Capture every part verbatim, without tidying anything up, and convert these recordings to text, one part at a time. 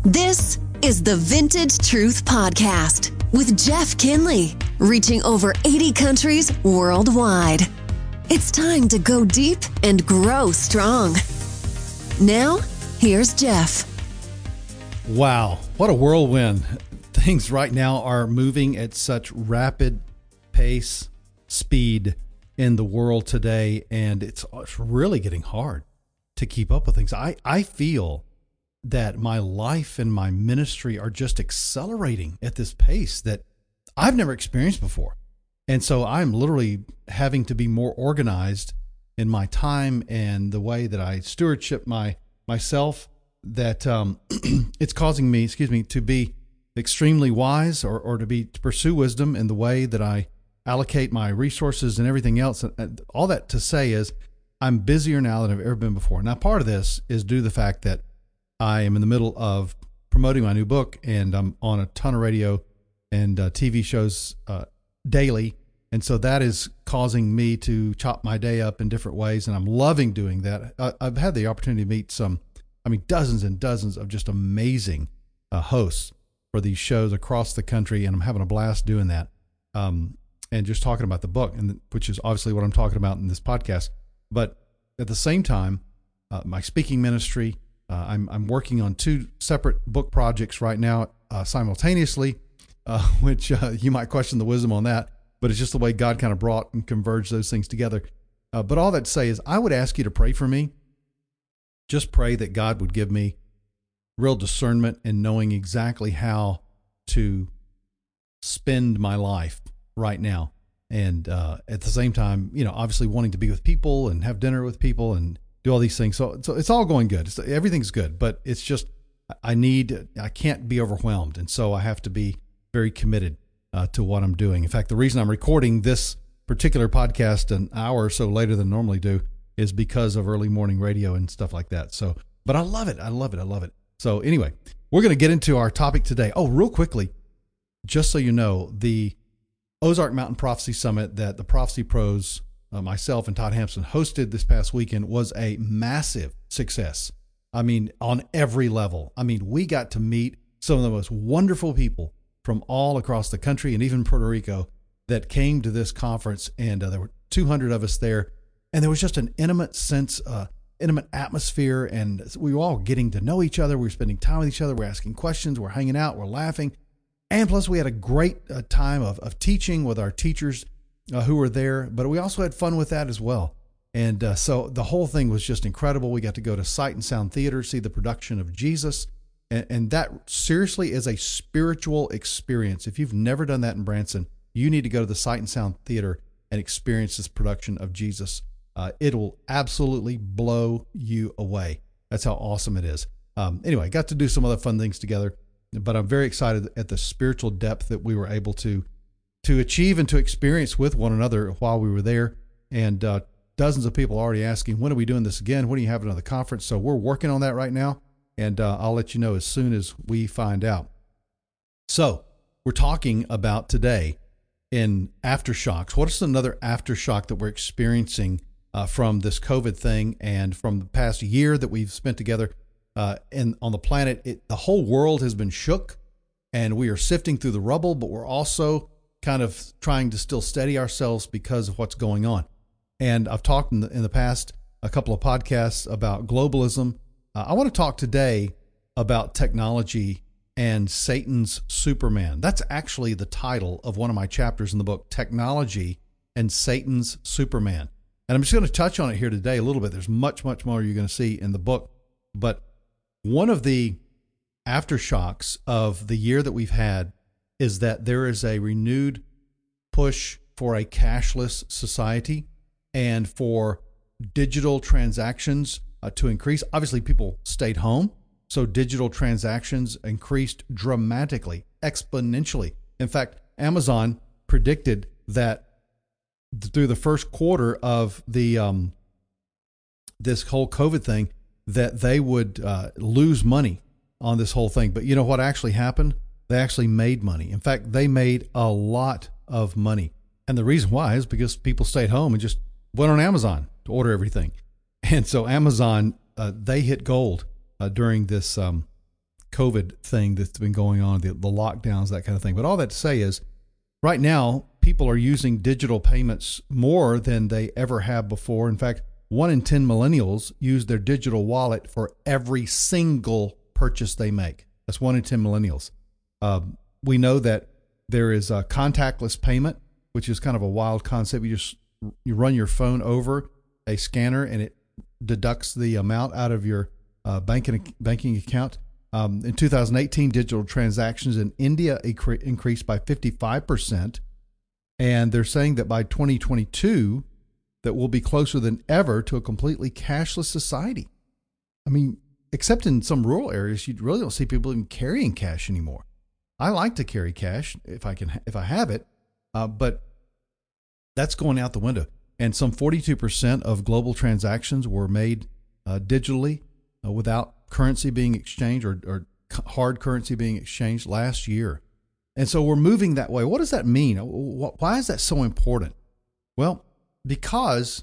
This is the Vintage Truth Podcast with Jeff Kinley, reaching over eighty countries worldwide. It's time to go deep and grow strong. Now, here's Jeff. Wow, what a whirlwind. Things right now are moving at such rapid pace, speed in the world today, and it's, it's really getting hard to keep up with things. I, I feel that my life and my ministry are just accelerating at this pace that I've never experienced before. And so I'm literally having to be more organized in my time and the way that I stewardship my myself, that um, it's causing me, excuse me, to be extremely wise or, or to be to pursue wisdom in the way that I allocate my resources and everything else. And all that to say is I'm busier now than I've ever been before. Now, part of this is due to the fact that I am in the middle of promoting my new book, and I'm on a ton of radio and uh, T V shows uh, daily. And so that is causing me to chop my day up in different ways, and I'm loving doing that. I, I've had the opportunity to meet some, I mean, dozens and dozens of just amazing uh, hosts for these shows across the country, and I'm having a blast doing that. Um, and just talking about the book, and which is obviously what I'm talking about in this podcast. But at the same time, uh, my speaking ministry, uh, I'm I'm working on two separate book projects right now uh, simultaneously, uh, which uh, you might question the wisdom on that, but it's just the way God kind of brought and converged those things together. Uh, but all that to say is, I would ask you to pray for me. Just pray that God would give me real discernment in knowing exactly how to spend my life right now. And uh, at the same time, you know, obviously wanting to be with people and have dinner with people and do all these things. So, so it's all going good. It's, everything's good, but it's just, I need, I can't be overwhelmed. And so I have to be very committed uh, to what I'm doing. In fact, the reason I'm recording this particular podcast an hour or so later than I normally do is because of early morning radio and stuff like that. So, but I love it. I love it. I love it. So anyway, we're going to get into our topic today. Oh, real quickly, just so you know, the Ozark Mountain Prophecy Summit that the Prophecy Pros, uh, myself and Todd Hampson hosted this past weekend was a massive success. I mean, on every level. I mean, we got to meet some of the most wonderful people from all across the country and even Puerto Rico that came to this conference. And uh, there were two hundred of us there. And there was just an intimate sense, uh, intimate atmosphere. And we were all getting to know each other. We were spending time with each other. We're asking questions. We're hanging out. We're laughing. And plus, we had a great uh, time of, of teaching with our teachers uh, who were there, but we also had fun with that as well. And uh, so the whole thing was just incredible. We got to go to Sight and Sound Theater, see the production of Jesus. And, and that seriously is a spiritual experience. If you've never done that in Branson, you need to go to the Sight and Sound Theater and experience this production of Jesus. Uh, it will absolutely blow you away. That's how awesome it is. Um, anyway, got to do some other fun things together. But I'm very excited at the spiritual depth that we were able to to achieve and to experience with one another while we were there. And uh, dozens of people already asking, when are we doing this again? When do you have another conference? So we're working on that right now, and uh, I'll let you know as soon as we find out. So we're talking about today in aftershocks. What is another aftershock that we're experiencing uh, from this COVID thing and from the past year that we've spent together? Uh, and on the planet, it, the whole world has been shook, and we are sifting through the rubble, but we're also kind of trying to still steady ourselves because of what's going on. And I've talked in the, in the past, a couple of podcasts about globalism. Uh, I want to talk today about technology and Satan's Superman. That's actually the title of one of my chapters in the book, Technology and Satan's Superman. And I'm just going to touch on it here today a little bit. There's much, much more you're going to see in the book, but one of the aftershocks of the year that we've had is that there is a renewed push for a cashless society and for digital transactions uh, to increase. Obviously, people stayed home, so digital transactions increased dramatically, exponentially. In fact, Amazon predicted that through the first quarter of the um, this whole COVID thing, that they would uh, lose money on this whole thing. But you know what actually happened? They actually made money. In fact, they made a lot of money. And the reason why is because people stayed home and just went on Amazon to order everything. And so Amazon, uh, they hit gold uh, during this um, COVID thing that's been going on, the, the lockdowns, that kind of thing. But all that to say is, right now, people are using digital payments more than they ever have before. In fact, one in ten millennials use their digital wallet for every single purchase they make. That's one in ten millennials. Um, we know that there is a contactless payment, which is kind of a wild concept. You just you run your phone over a scanner and it deducts the amount out of your uh, banking banking account. Um, in two thousand eighteen, digital transactions in India incre- increased by fifty-five percent, and they're saying that by twenty twenty-two, that we'll be closer than ever to a completely cashless society. I mean, except in some rural areas, you really don't see people even carrying cash anymore. I like to carry cash if I can, if I have it, uh, but that's going out the window. And some forty-two percent of global transactions were made uh, digitally uh, without currency being exchanged or, or hard currency being exchanged last year. And so we're moving that way. What does that mean? Why is that so important? Well, because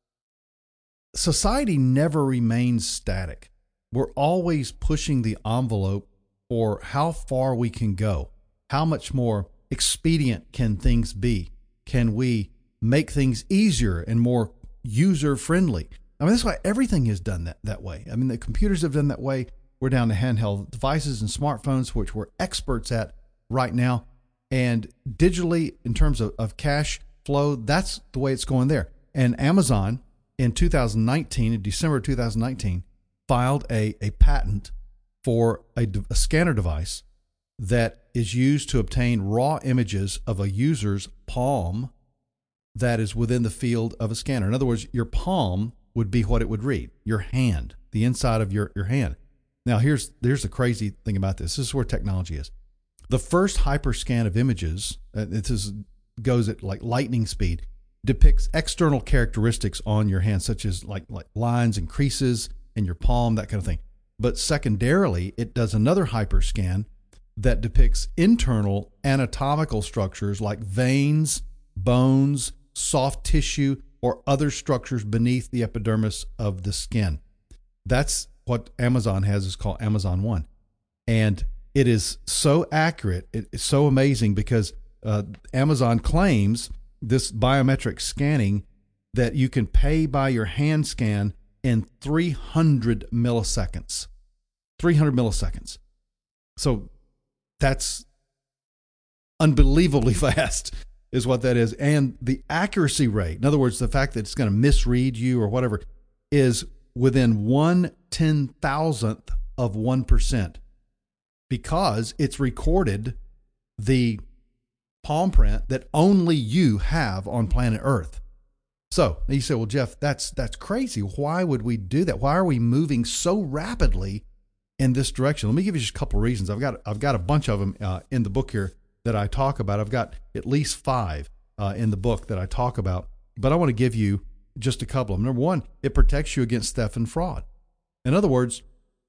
society never remains static. We're always pushing the envelope for how far we can go. How much more expedient can things be? Can we make things easier and more user-friendly? I mean, that's why everything is done that, that way. I mean, the computers have done that way. We're down to handheld devices and smartphones, which we're experts at right now. And digitally, in terms of, of cash flow, that's the way it's going there. And Amazon in two thousand nineteen, in December two thousand nineteen, filed a, a patent for a, a scanner device that is used to obtain raw images of a user's palm that is within the field of a scanner. In other words, your palm would be what it would read, your hand, the inside of your, your hand. Now, here's here's the crazy thing about this. This is where technology is. The first hyperscan of images, uh, this is, goes at like lightning speed, depicts external characteristics on your hand, such as like, like lines and creases in your palm, that kind of thing. But secondarily, it does another hyperscan that depicts internal anatomical structures like veins, bones, soft tissue, or other structures beneath the epidermis of the skin. That's what Amazon has, is called Amazon One. And it is so accurate, it's so amazing, because uh, Amazon claims this biometric scanning that you can pay by your hand scan in three hundred milliseconds. three hundred milliseconds. So that's unbelievably fast is what that is. And the accuracy rate, in other words, the fact that it's going to misread you or whatever, is within one ten thousandth of one percent, because it's recorded the palm print that only you have on planet Earth. So you say, well, Jeff, that's that's crazy. Why would we do that? Why are we moving so rapidly in this direction? Let me give you just a couple of reasons. I've got I've got a bunch of them uh, in the book here that I talk about. I've got at least five uh, in the book that I talk about, but I want to give you just a couple of them. Number one, it protects you against theft and fraud. In other words,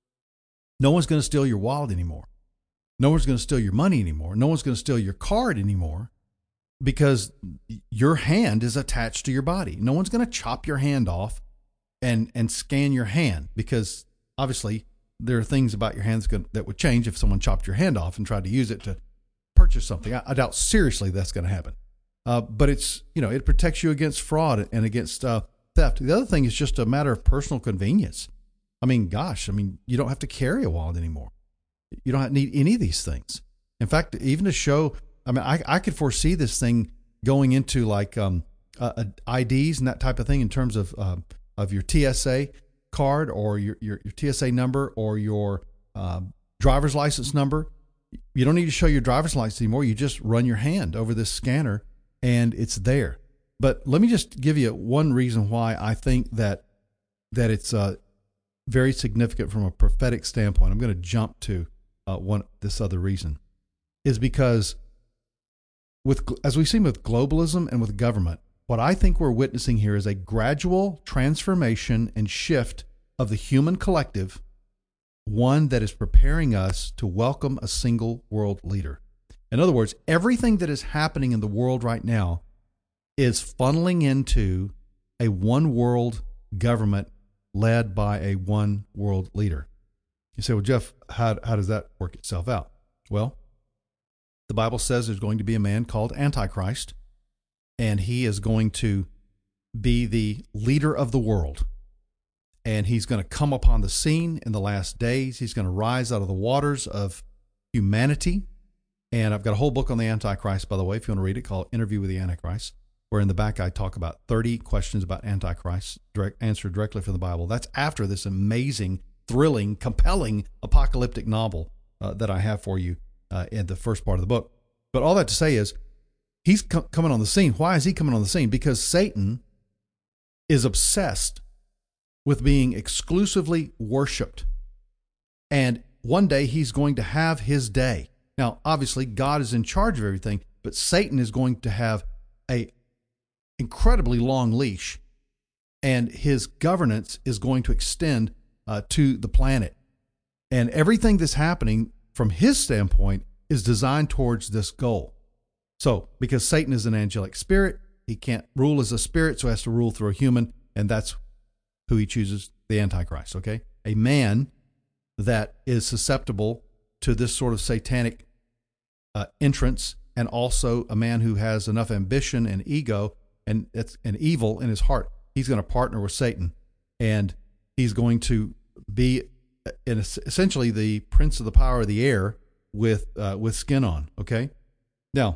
no one's going to steal your wallet anymore. No one's going to steal your money anymore. No one's going to steal your card anymore, because your hand is attached to your body. No one's going to chop your hand off and, and scan your hand, because obviously there are things about your hands that would change if someone chopped your hand off and tried to use it to purchase something. I, I doubt seriously that's going to happen. Uh, but it's, you know, it protects you against fraud and against uh, theft. The other thing is just a matter of personal convenience. I mean, gosh, I mean, you don't have to carry a wallet anymore. You don't need any of these things. In fact, even to show, I mean, I, I could foresee this thing going into like um, uh, I Ds and that type of thing in terms of uh, of your T S A card or your, your, your T S A number or your uh, driver's license number. You don't need to show your driver's license anymore. You just run your hand over this scanner and it's there. But let me just give you one reason why I think that that it's uh, very significant from a prophetic standpoint. I'm going to jump to uh, one this other reason, is because with as we've seen with globalism and with government, what I think we're witnessing here is a gradual transformation and shift of the human collective, one that is preparing us to welcome a single world leader. In other words, everything that is happening in the world right now is funneling into a one world government led by a one world leader. You say, well, Jeff, how, how does that work itself out? Well, the Bible says there's going to be a man called Antichrist, and he is going to be the leader of the world. And he's going to come upon the scene in the last days. He's going to rise out of the waters of humanity. And I've got a whole book on the Antichrist, by the way, if you want to read it, called Interview with the Antichrist, where in the back I talk about thirty questions about Antichrist, direct, answered directly from the Bible. That's after this amazing, thrilling, compelling apocalyptic novel uh, that I have for you uh, in the first part of the book. But all that to say is, he's co- coming on the scene. Why is he coming on the scene? Because Satan is obsessed with being exclusively worshiped. And one day he's going to have his day. Now, obviously, God is in charge of everything, but Satan is going to have a incredibly long leash, and his governance is going to extend uh, to the planet. And everything that's happening from his standpoint is designed towards this goal. So, because Satan is an angelic spirit, he can't rule as a spirit, so he has to rule through a human, and that's who he chooses, the Antichrist, okay? A man that is susceptible to this sort of satanic uh, entrance, and also a man who has enough ambition and ego and it's an evil in his heart. He's going to partner with Satan, and he's going to be in essentially the prince of the power of the air with uh, with skin on, okay? Now,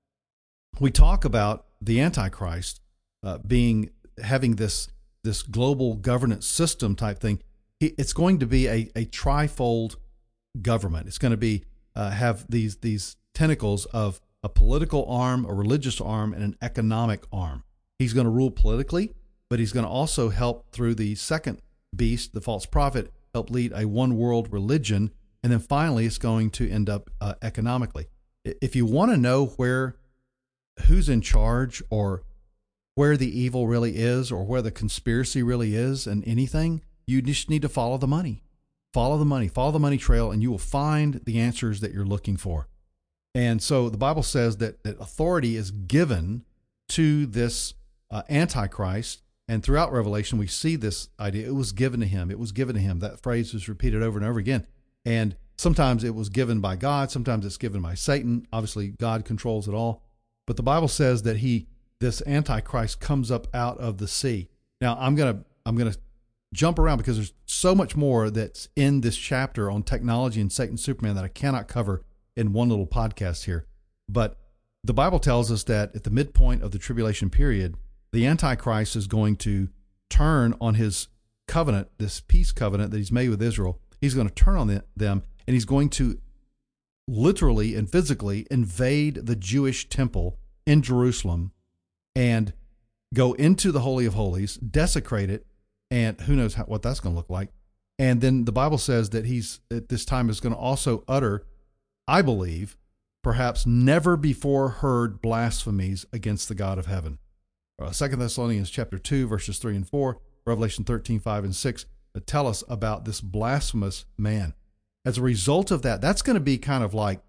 we talk about the Antichrist uh, being having this this global governance system type thing. It's going to be a, a trifold government. It's going to be uh, have these these tentacles of a political arm, a religious arm, and an economic arm. He's going to rule politically, but he's going to also help through the second beast, the false prophet, help lead a one world religion, and then finally it's going to end up uh, economically. If you want to know where who's in charge, or where the evil really is, or where the conspiracy really is in anything, you just need to follow the money. Follow the money, follow the money trail, and you will find the answers that you're looking for. And so the Bible says that, that authority is given to this uh, Antichrist. And throughout Revelation, we see this idea. It was given to him. It was given to him. That phrase is repeated over and over again. And sometimes it was given by God. Sometimes it's given by Satan. Obviously, God controls it all. But the Bible says that he, this Antichrist, comes up out of the sea. Now, I'm gonna I'm gonna jump around because there's so much more that's in this chapter on technology and Satan Superman that I cannot cover in one little podcast here. But the Bible tells us that at the midpoint of the tribulation period, the Antichrist is going to turn on his covenant, this peace covenant that he's made with Israel. He's going to turn on them, and he's going to literally and physically invade the Jewish temple in Jerusalem and go into the Holy of Holies, desecrate it, and who knows how, what that's going to look like. And then the Bible says that he's at this time is going to also utter, I believe, perhaps never before heard blasphemies against the God of heaven. Uh, Second Thessalonians chapter two, verses three and four, Revelation thirteen, five and six that tell us about this blasphemous man. As a result of that, that's going to be kind of like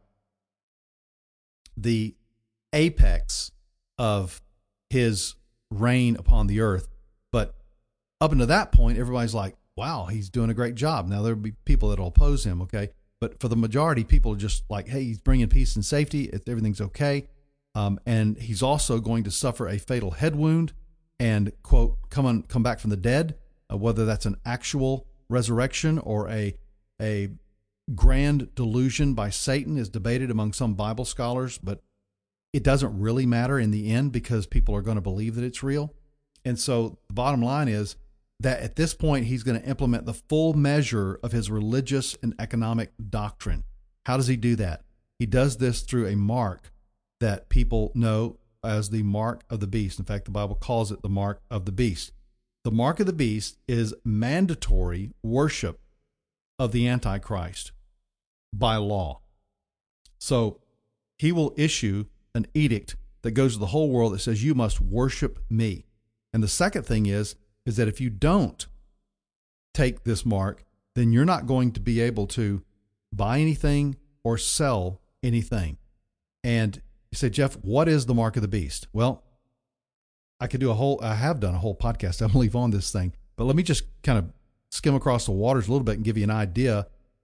the apex of his reign upon the earth. But up until that point, everybody's like, wow, he's doing a great job. Now, there'll be people that'll oppose him, okay? But for the majority, people are just like, hey, he's bringing peace and safety. Everything's okay. Um, and he's also going to suffer a fatal head wound and, quote, come on, come back from the dead, uh, whether that's an actual resurrection or a a grand delusion by Satan is debated among some Bible scholars, but it doesn't really matter in the end because people are going to believe that it's real. And so the bottom line is that at this point, he's going to implement the full measure of his religious and economic doctrine. How does he do that? He does this through a mark that people know as the mark of the beast. In fact, the Bible calls it the mark of the beast. The mark of the beast is mandatory worship of the Antichrist by law. So he will issue an edict that goes to the whole world that says, you must worship me. And the second thing is, is that if you don't take this mark, then you're not going to be able to buy anything or sell anything. And you say, Jeff, what is the mark of the beast? Well, I could do a whole, I have done a whole podcast, I believe, on this thing, but let me just kind of skim across the waters a little bit and give you an idea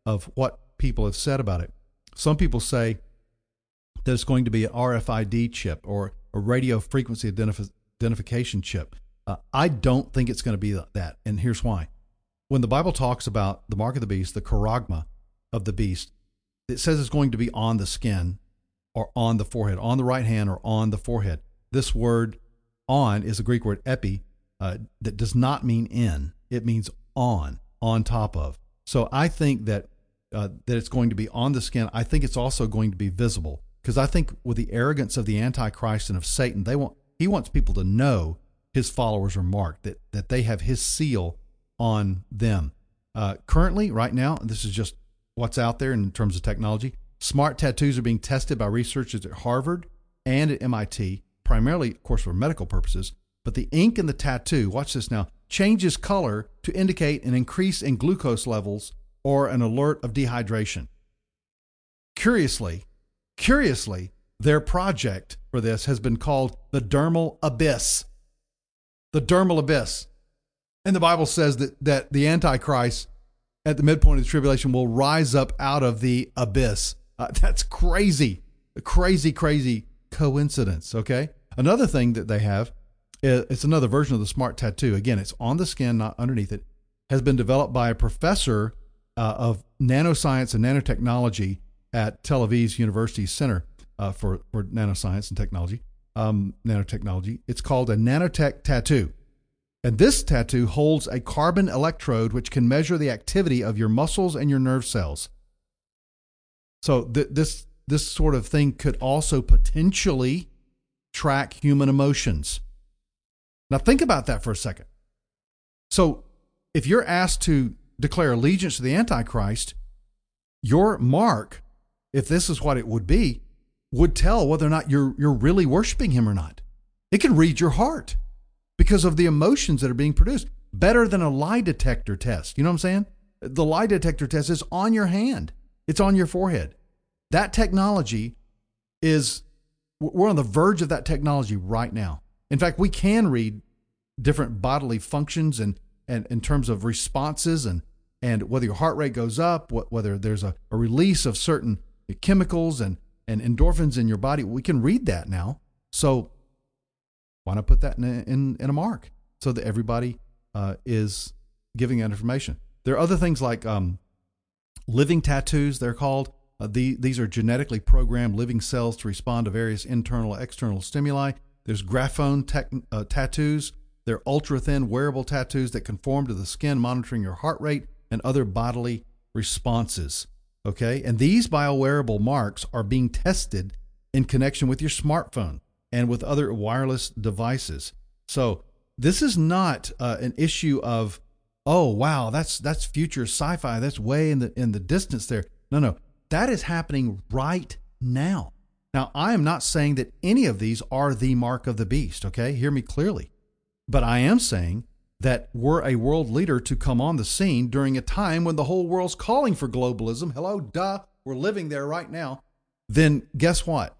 of what people have said about it. Some people say that it's going to be an R F I D chip or a radio frequency identif- identification chip. Uh, I don't think it's going to be that, and here's why. When the Bible talks about the mark of the beast, the charagma of the beast, it says it's going to be on the skin or on the forehead, on the right hand or on the forehead. This word on is the Greek word epi, uh, that does not mean in. It means on, on top of. So I think that uh, that it's going to be on the skin. I think it's also going to be visible, because I think with the arrogance of the Antichrist and of Satan, they want he wants people to know his followers are marked, that, that they have his seal on them. Uh, currently, right now, this is just what's out there in terms of technology, smart tattoos are being tested by researchers at Harvard and at M I T, primarily, of course, for medical purposes. But the ink in the tattoo, watch this now, changes color to indicate an increase in glucose levels or an alert of dehydration. Curiously, curiously, their project for this has been called the dermal abyss. The dermal abyss. And the Bible says that, that the Antichrist at the midpoint of the tribulation will rise up out of the abyss. Uh, that's crazy. A crazy, crazy coincidence, okay? Another thing that they have, it's another version of the smart tattoo. Again, it's on the skin, not underneath it. Has been developed by a professor uh, of nanoscience and nanotechnology at Tel Aviv's University Center uh, for, for Nanoscience and Technology, um, nanotechnology. It's called a nanotech tattoo. And this tattoo holds a carbon electrode which can measure the activity of your muscles and your nerve cells. So th- this this sort of thing could also potentially track human emotions. Now think about that for a second. So if you're asked to declare allegiance to the Antichrist, your mark, if this is what it would be, would tell whether or not you're you're really worshiping him or not. It can read your heart because of the emotions that are being produced. Better than a lie detector test. You know what I'm saying? The lie detector test is on your hand. It's on your forehead. That technology is, we're on the verge of that technology right now. In fact, we can read different bodily functions and, and in terms of responses and, and whether your heart rate goes up, what, whether there's a, a release of certain chemicals and, and endorphins in your body. We can read that now. So why not put that in a, in, in a mark so that everybody uh, is giving that information? There are other things like um, living tattoos, they're called. Uh, the, these are genetically programmed living cells to respond to various internal and external stimuli. There's graphone tech, uh, tattoos. They're ultra-thin wearable tattoos that conform to the skin, monitoring your heart rate and other bodily responses. Okay? And these biowearable marks are being tested in connection with your smartphone and with other wireless devices. So this is not uh, an issue of, oh, wow, that's that's future sci-fi. That's way in the in the distance there. No, no. That is happening right now. Now, I am not saying that any of these are the mark of the beast, okay? Hear me clearly. But I am saying that we're a world leader to come on the scene during a time when the whole world's calling for globalism. Hello, duh, we're living there right now. Then guess what?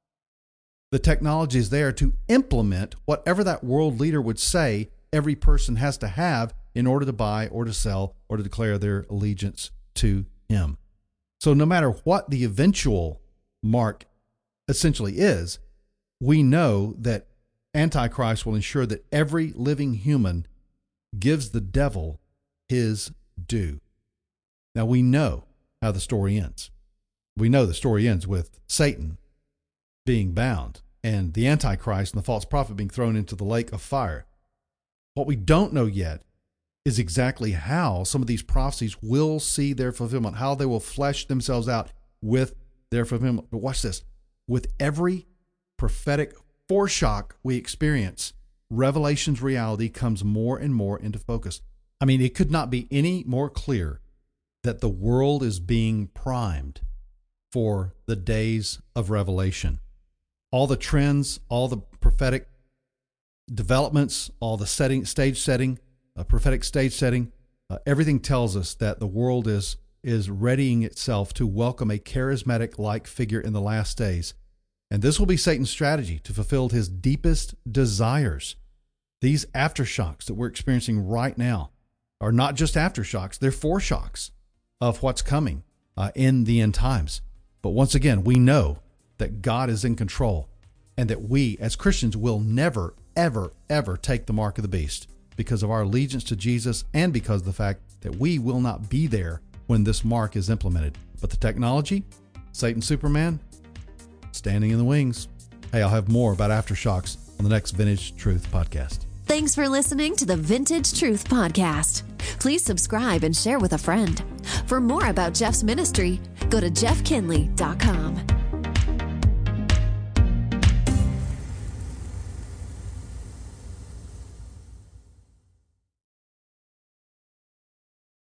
The technology is there to implement whatever that world leader would say every person has to have in order to buy or to sell or to declare their allegiance to him. So no matter what the eventual mark essentially is, we know that Antichrist will ensure that every living human gives the devil his due. Now we know how the story ends. We know the story ends with Satan being bound and the Antichrist and the false prophet being thrown into the lake of fire. What we don't know yet is exactly how some of these prophecies will see their fulfillment, how they will flesh themselves out with their fulfillment. But watch this. With every prophetic foreshock we experience, Revelation's reality comes more and more into focus. I mean, it could not be any more clear that the world is being primed for the days of Revelation. All the trends, all the prophetic developments, all the setting, stage setting, a prophetic stage setting, uh, everything tells us that the world is is readying itself to welcome a charismatic-like figure in the last days. And this will be Satan's strategy to fulfill his deepest desires. These aftershocks that we're experiencing right now are not just aftershocks, they're foreshocks. of what's coming uh, in the end times. But once again, we know that God is in control and that we as Christians will never, ever, ever take the mark of the beast because of our allegiance to Jesus and because of the fact that we will not be there when this mark is implemented. But the technology, Satan Superman, standing in the wings. Hey, I'll have more about aftershocks on the next Vintage Truth podcast. Thanks for listening to the Vintage Truth Podcast. Please subscribe and share with a friend. For more about Jeff's ministry, go to jeff kinley dot com.